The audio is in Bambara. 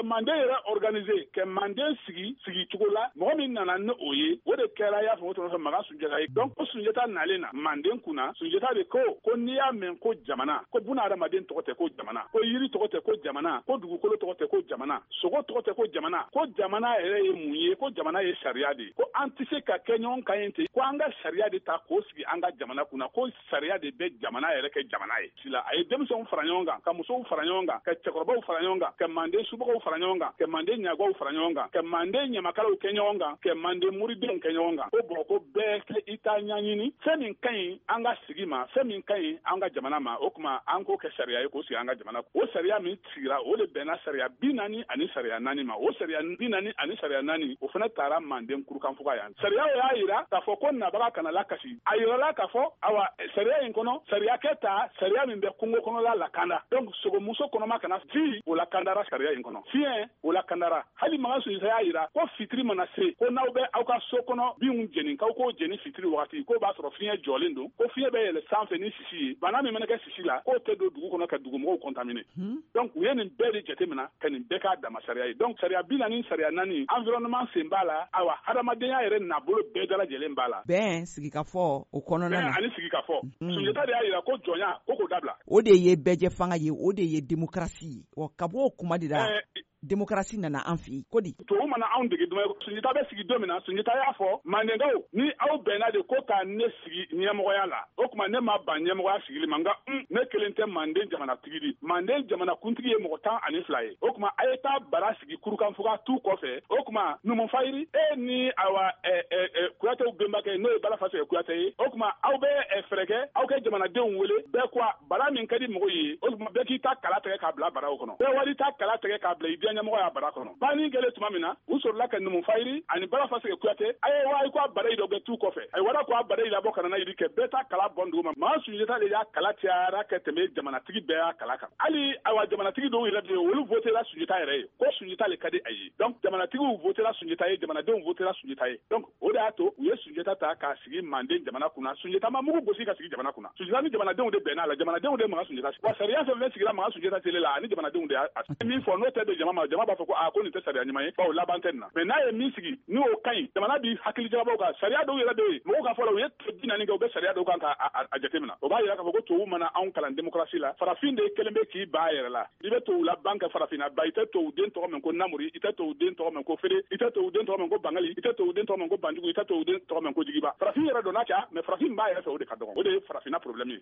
manden yɛrɛ organiser ka manden sigi cogo la mɔgɔ min nana ni o ye o de kɛra y'a fɔ o tɔgɔ Makan Sunjata ye donc o Sunjata nalen na manden kunna Sunjata de ko n'i y'a mɛn ko jamana ko buna adamaden tɔgɔ tɛ ko jamana ko yiri tɔgɔ tɛ ko jamana ko dugukolo tɔgɔ tɛ ko jamana sogo tɔgɔ tɛ ko jamana yɛrɛ ye mun ye ko jamana ye sariya de ko an tɛ se ka kɛ ɲɔgɔn kan yen ten ko an ka sariya de ta k'o sigi an ka jamana kunna ko sariya de bɛ jamana yɛrɛ kɛ jamana ye sila a ye denmisɛnw fara ɲɔgɔn kan ka musow fara ɲɔgɔn kan ka cɛkɔrɔbaw fara ɲɔgɔn kan ka manden subagaw fara ɲɔgɔn kan ka manden ɲagaw fara ɲɔgɔn kan ka manden ɲamakalaw kɛ ɲɔgɔn kan ka manden muridenw kɛ ɲɔgɔn kan ko bɔn ko bɛɛ kɛ i t'a ɲaɲini fɛn min ka ɲi an ka sigi ma fɛn min ka ɲi an ka jamana ma o tuma an k'o kɛ sariya ye k'o sigi an ka jamana o sariya min sigira o de bɛnna sariya 40 ani sariya 4 ma o sariya 40 ani sariya 4 o fana taara manden kurukanfuga yan sariya y'a yira k'a fɔ ko nabaga kana lakasi a yirala k'a fɔ awa sariya in kɔnɔ sariya kɛ ta sariya min bɛ kungo kɔnɔla lakanda donc sogomuso kɔnɔma kana fi o lakandara sariya in kɔnɔ fiɲɛ o lakandara hali Makan Sunjata y'a yira ko fitiri mana se ko n'aw bɛ aw ka so kɔnɔ binw jeni k'aw k'o jeni fitiri wagati ko b'a sɔrɔ fiɲɛ jɔlen don ko fiɲɛ bɛ yɛlɛ sanfɛ ni sisi ye bana min mana kɛ sisi la k'o tɛ don dugu kɔnɔ ka dugumɔgɔw contaminer donc u ye nin bɛɛ de jatemina ka nin bɛɛ k'a dama sariya ye donc sariya 40 sariya 4 environnement sen b'a la awa hadamadenya yɛrɛ nabolo bɛɛ dalajɛlen b'a la bɛn sigikafɔ o kɔnɔna na ani sigikafɔ Sunjata de y'a yira ko jɔnya ko k'o dabila o de ye bɛɛjɛ fanga ye o de ye démocratie ye wa ka bɔ o kuma de la démocratie nana an fɛ yen ko di tubabu mana anw dege Sunjata bɛ sigi don min na Sunjata y'a fɔ mandenkaw ni aw bɛnna de ko ka ne sigi ɲɛmɔgɔya la o tuma ne ma ban ɲɛmɔgɔya sigili ma nka ne kelen tɛ manden jamanatigi di manden jamanakuntigi ye mɔgɔ 12 ye o tuma a ye taa bara sigi kurukanfuga tu kɔfɛ o tuma Numufayiri e ni awa Kuyatew benbakɛ n'o ye Balafasɛgɛ Kuyate ye o tuma aw bɛ fɛɛrɛ kɛ aw kɛ jamanadenw wele bɛɛ quoi bara min ka di mɔgɔw ye o tuma bɛɛ k'i ta kala tigɛ k'a bila baraw kɔnɔ bɛɛ wari ta kala tigɛ k'a bila i ɲɛmɔgɔ y'a bara kɔnɔ banni kɛlen tuma min na u sɔrɔla ka Numufayiri ani Balafasɛgɛ Kuyate a ye waa ko a bara yi dɔ bɛ tu kɔfɛ a ye wara ko a bara yi labɔ ka na yiri kɛ bɛɛ ta kala bɔn dugu ma Makan Sunjata de y'a kala cayara ka tɛmɛ jamanatigi bɛɛ y'a kala kan hali awa jamanatigi dɔw yɛrɛ de olu votera Sunjata yɛrɛ ye ko Sunjata le ka di a ye donc jamanatigiw votera Sunjata ye jamanadenw votera Sunjata ye donc o de y'a to u ye Sunjata ta k'a sigi manden jamana kunna Sunjata ma mugu gosi ka sigi jamana kunna Sunjata ni jamanadenw de bɛnna la jamanadenw de Makan Sunjata wa sariya fɛn fɛn sigira Makan Sunjata tele la ani jamanadenw de y'a min fɔ n'o tɛ don jama ma jama b'a fɔ ko ko nin tɛ sariya ɲuman ye bawo laban tɛ nin na mais n'a ye min sigi ni o ka ɲi jamana b'i hakili jagabɔw kan sariya dɔw yɛrɛ bɛ yen mɔgɔw ka fɔ la u ye tile 40 kɛ u bɛ sariya dɔw kan k'a jateminɛ o b'a yira k'a fɔ ko tubabu mana anw kalan démocratie la farafin de kelen bɛ k'i ba a yɛrɛ la i bɛ tubabu la ban kɛ farafinna ba i tɛ tubabu den tɔgɔ mɛn ko Namori i tɛ tubabu den tɔgɔ mɛn ko Fere i tɛ tubabu den tɔgɔ mɛn ko Bangali i tɛ tubabu den tɔgɔ mɛn ko Banjugu i tɛ tubabu den tɔgɔ mɛn ko Jigiba farafin yɛrɛ donna ca mais farafin b'a yɛrɛ fɛ o de ka dɔgɔ o de ye farafinna problème ye